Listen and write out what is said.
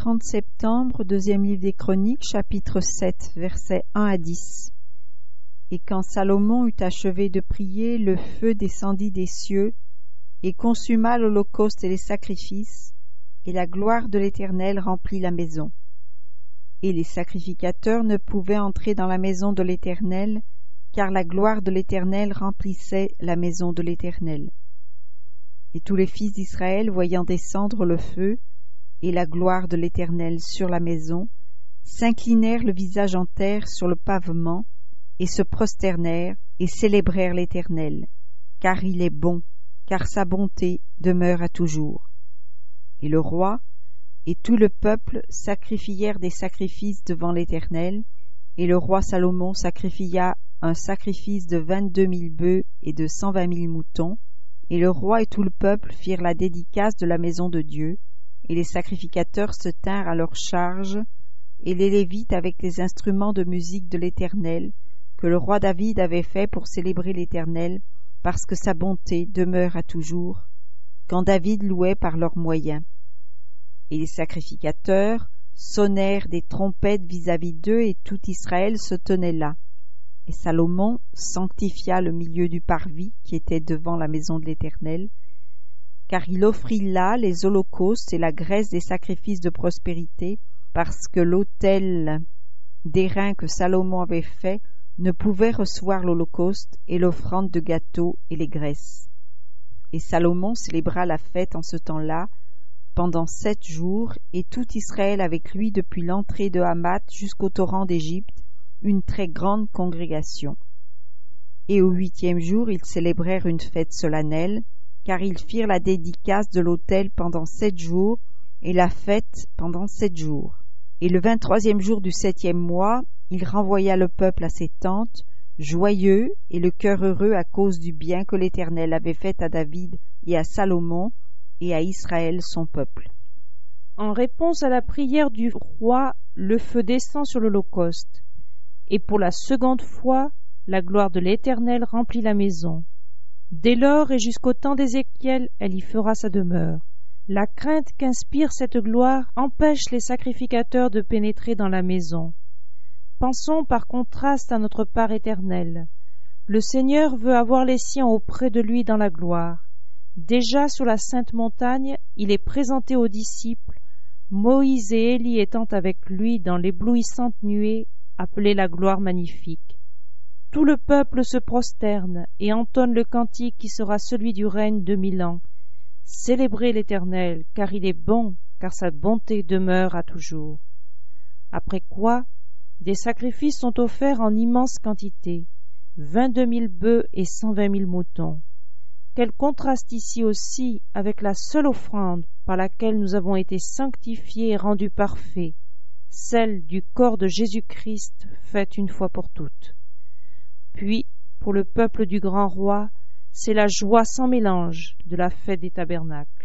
30 septembre, deuxième livre des Chroniques, chapitre 7, versets 1 à 10. Et quand Salomon eut achevé de prier, le feu descendit des cieux et consuma l'holocauste et les sacrifices, et la gloire de l'Éternel remplit la maison. Et les sacrificateurs ne pouvaient entrer dans la maison de l'Éternel, car la gloire de l'Éternel remplissait la maison de l'Éternel. Et tous les fils d'Israël, voyant descendre le feu et la gloire de l'Éternel sur la maison, s'inclinèrent le visage en terre sur le pavement, et se prosternèrent et célébrèrent l'Éternel, car il est bon, car sa bonté demeure à toujours. Et le roi et tout le peuple sacrifièrent des sacrifices devant l'Éternel, et le roi Salomon sacrifia un sacrifice de 22 000 bœufs et de 120 000 moutons, et le roi et tout le peuple firent la dédicace de la maison de Dieu, et les sacrificateurs se tinrent à leur charge, et les Lévites avec les instruments de musique de l'Éternel, que le roi David avait fait pour célébrer l'Éternel, parce que sa bonté demeure à toujours, quand David louait par leurs moyens. Et les sacrificateurs sonnèrent des trompettes vis-à-vis d'eux, et tout Israël se tenait là. Et Salomon sanctifia le milieu du parvis qui était devant la maison de l'Éternel, car il offrit là les holocaustes et la graisse des sacrifices de prospérité, parce que l'autel d'airain que Salomon avait fait ne pouvait recevoir l'holocauste et l'offrande de gâteaux et les graisses. Et Salomon célébra la fête en ce temps-là pendant 7 jours, et tout Israël avec lui depuis l'entrée de Hamath jusqu'au torrent d'Égypte, une très grande congrégation. Et au 8e jour, ils célébrèrent une fête solennelle, car ils firent la dédicace de l'autel pendant 7 jours, et la fête pendant 7 jours. Et le 23e jour du 7e mois, il renvoya le peuple à ses tentes, joyeux et le cœur heureux à cause du bien que l'Éternel avait fait à David et à Salomon et à Israël son peuple. En réponse à la prière du roi, le feu descend sur l'holocauste, et pour la seconde fois, la gloire de l'Éternel remplit la maison. Dès lors et jusqu'au temps d'Ézéchiel, elle y fera sa demeure. La crainte qu'inspire cette gloire empêche les sacrificateurs de pénétrer dans la maison. Pensons par contraste à notre part éternelle. Le Seigneur veut avoir les siens auprès de lui dans la gloire. Déjà sur la sainte montagne, il est présenté aux disciples, Moïse et Élie étant avec lui dans l'éblouissante nuée appelée la gloire magnifique. Tout le peuple se prosterne et entonne le cantique qui sera celui du règne de 1000 ans. Célébrez l'Éternel, car il est bon, car sa bonté demeure à toujours. Après quoi, des sacrifices sont offerts en immense quantité, 22 000 bœufs et 120 000 moutons. Quel contraste ici aussi avec la seule offrande par laquelle nous avons été sanctifiés et rendus parfaits, celle du corps de Jésus-Christ faite une fois pour toutes. Puis, pour le peuple du grand roi, c'est la joie sans mélange de la fête des tabernacles.